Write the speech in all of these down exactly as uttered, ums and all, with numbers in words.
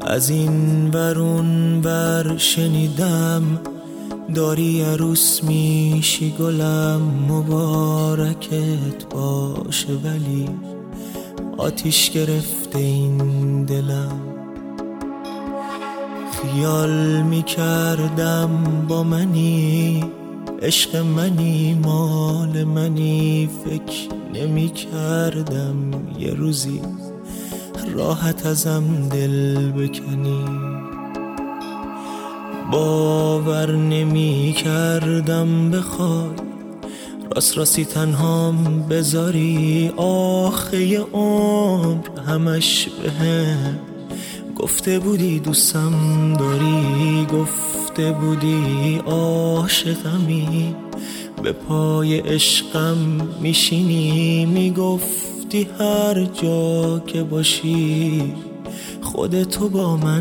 از این ورون ور شنیدم داری عروس میشی گلم، مبارکت باشه ولی آتیش گرفته این دلم. خیال میکردم با منی، عشق منی، مال منی، فکر نمیکردم یه روزی راحت ازم دل بکنی. باور نمی کردم بخوای راست راستی تنهام بذاری، آخه یه عمر همش بهم گفته بودی دوستم داری، گفته بودی عاشقمی، به پای عشقم میشینی، میگفتی هر جا که باشی خودتو با من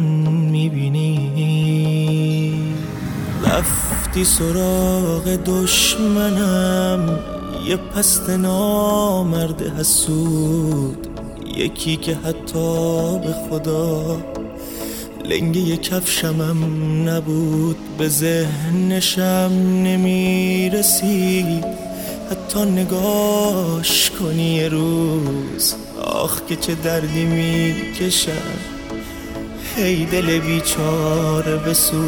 میبینی. رفتی سراغ دشمنم، یه پست نامرد حسود، یکی که حتی به خدا لنگه ی کفشمم نبود، به ذهنشم نمیرسید حتی نگاش کنی یه روز. آخ که چه دردی میکشم، هی دل بیچاره بسوز.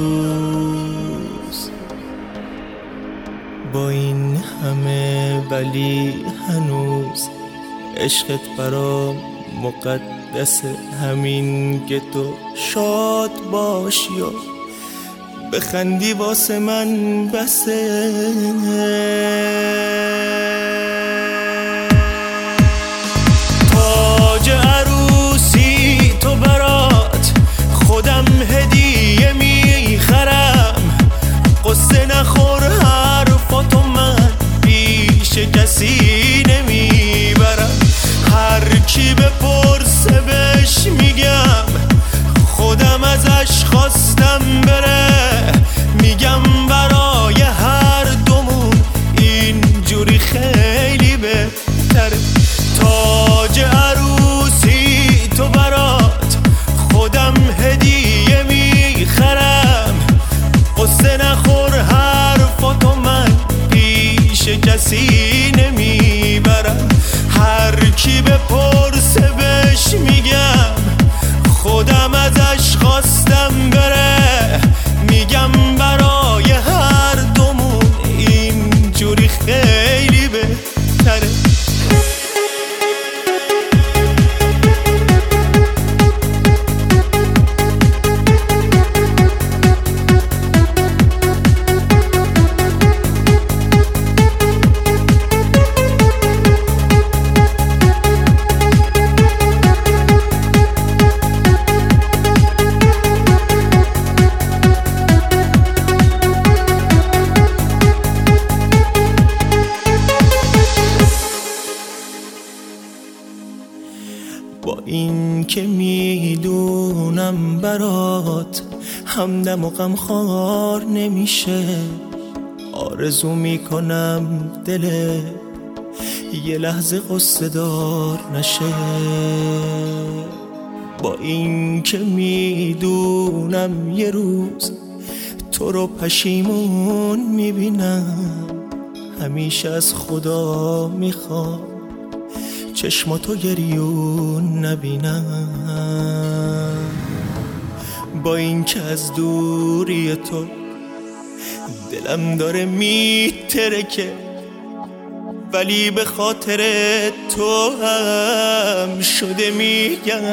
با این همه ولی هنوز عشقت برام مقدسه، همین که تو شاد باشی و بخندی واسه من بسه. تاج عروسی تو برات خودم هدیه میخرم، قصه نخور حرفاتو من پیش کسی نمیبرم. هر کی بپرسه بهش میگم خودم ازش خواستم بره، میگم برای هر دومون اینجوری خیلی بهتره. تاج عروسی تو برات خودم هدیه میخرم، قصه نخور حرفاتو من پیش کسی نمیبرم. هر کی بپرسه بهش میگم خودم ازش خواستم بره، میگم برای هر دومون اینجوری خیلی بهتره. با این که میدونم برات همدم و غمخوار نمیشه، آرزو میکنم دل یه لحظه قصه دار نشه. با این که میدونم یه روز تو رو پشیمون میبینم، همیشه از خدا میخوام چشماتو گریون نبینم. با این که از دوری تو دلم داره میترکه، ولی به خاطر تو هم شده میگم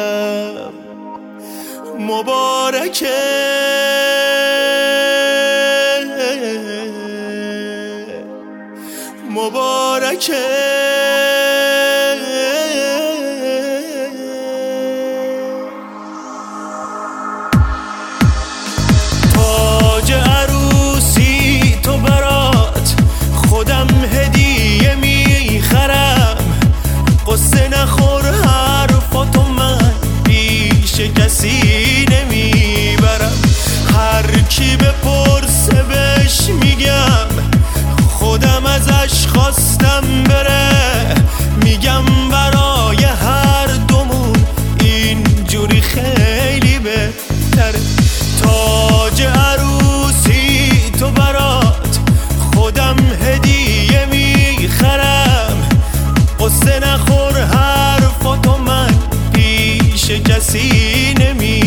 مبارکه. مبارکه تاج عروسی تو برات خودم هدیه میخرم، قصه نخور حرفاتو من پیش کسی نمیبرم. هر کی بپرسه بهش میگم خودم ازش خواستم بره، قصه نخور حرفاتو من پیش کسی نمی